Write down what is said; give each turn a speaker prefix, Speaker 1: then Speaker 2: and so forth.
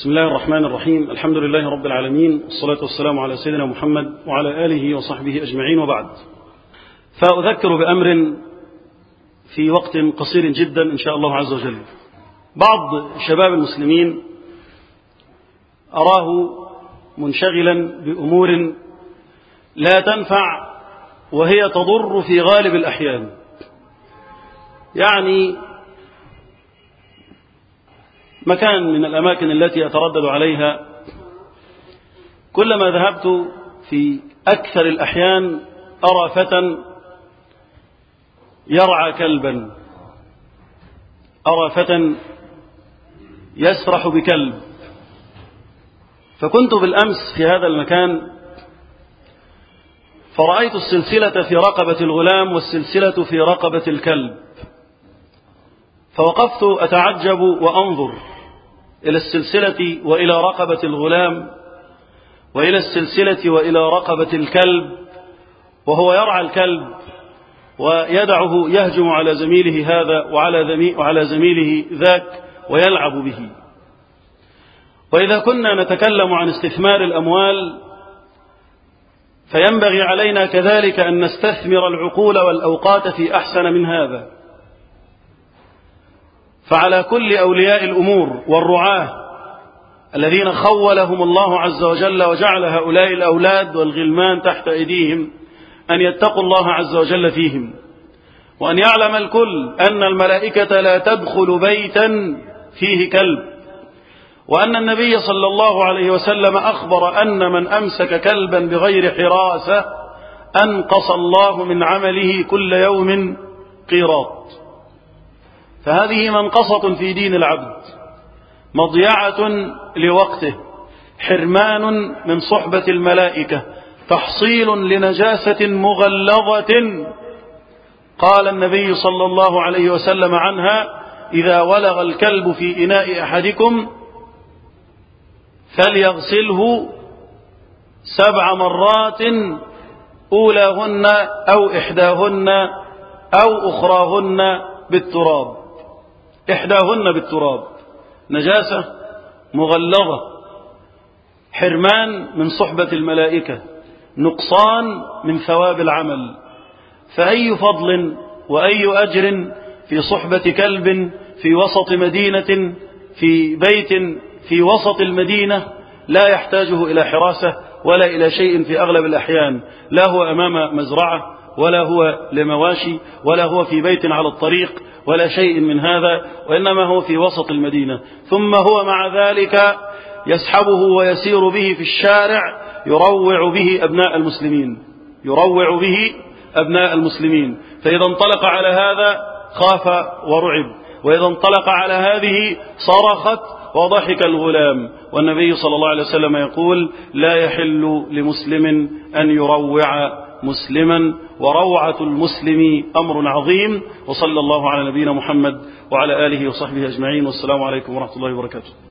Speaker 1: بسم الله الرحمن الرحيم. الحمد لله رب العالمين، والصلاة والسلام على سيدنا محمد وعلى آله وصحبه أجمعين، وبعد. فأذكر بأمر في وقت قصير جدا إن شاء الله عز وجل. بعض شباب المسلمين أراه منشغلا بأمور لا تنفع وهي تضر في غالب الأحيان. يعني مكان من الأماكن التي أتردد عليها، كلما ذهبت في أكثر الأحيان أرى فتى يرعى كلبا، أرى فتى يسرح بكلب. فكنت بالأمس في هذا المكان فرأيت السلسلة في رقبة الغلام والسلسلة في رقبة الكلب، فوقفت أتعجب وأنظر إلى السلسلة وإلى رقبة الغلام وإلى السلسلة وإلى رقبة الكلب، وهو يرعى الكلب ويدعه يهجم على زميله هذا وعلى زميله ذاك ويلعب به. وإذا كنا نتكلم عن استثمار الأموال فينبغي علينا كذلك أن نستثمر العقول والأوقات في أحسن من هذا. فعلى كل أولياء الأمور والرعاة الذين خولهم الله عز وجل وجعل هؤلاء الأولاد والغلمان تحت أيديهم أن يتقوا الله عز وجل فيهم، وأن يعلم الكل أن الملائكة لا تدخل بيتا فيه كلب، وأن النبي صلى الله عليه وسلم أخبر أن من أمسك كلبا بغير حراسة أنقص الله من عمله كل يوم قيراط. فهذه منقصة في دين العبد، مضيعة لوقته، حرمان من صحبة الملائكة، تحصيل لنجاسة مغلظة قال النبي صلى الله عليه وسلم عنها: إذا ولغ الكلب في إناء أحدكم فليغسله 7 مرات، أولاهن أو إحداهن أو أخراهن بالتراب. إحداهن بالتراب، نجاسة مغلظة، حرمان من صحبة الملائكة، نقصان من ثواب العمل. فأي فضل وأي أجر في صحبة كلب في وسط مدينة، في بيت في وسط المدينة لا يحتاجه إلى حراسة ولا إلى شيء في أغلب الأحيان، لا هو أمام مزرعة ولا هو لمواشي ولا هو في بيت على الطريق ولا شيء من هذا، وإنما هو في وسط المدينة. ثم هو مع ذلك يسحبه ويسير به في الشارع يروع به أبناء المسلمين، يروع به أبناء المسلمين. فإذا انطلق على هذا خاف ورعب، وإذا انطلق على هذه صرخت وضحك الغلام. والنبي صلى الله عليه وسلم يقول: لا يحل لمسلم أن يروع مسلما، وروعة المسلم أمر عظيم. وصلى الله على نبينا محمد وعلى آله وصحبه أجمعين، والسلام عليكم ورحمة الله وبركاته.